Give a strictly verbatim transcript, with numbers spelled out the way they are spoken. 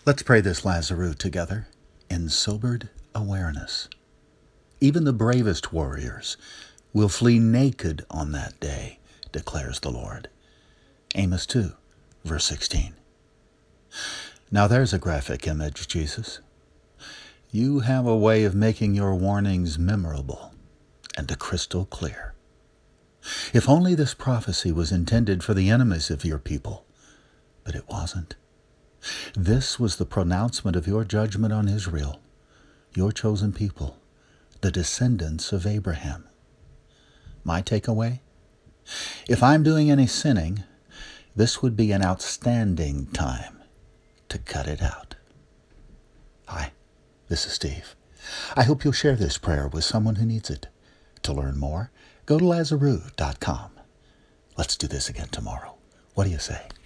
Let's pray this Lazarus together in sobered awareness. Even the bravest warriors will flee naked on that day, declares the Lord. Amos two, verse sixteen. Now there's a graphic image, Jesus. You have a way of making your warnings memorable and crystal clear. If only this prophecy was intended for the enemies of your people, but it wasn't. This was the pronouncement of your judgment on Israel, your chosen people, the descendants of Abraham. My takeaway? If I'm doing any sinning, this would be an outstanding time to cut it out. Hi, this is Steve. I hope you'll share this prayer with someone who needs it. To learn more, go to lazarus dot com. Let's do this again tomorrow. What do you say?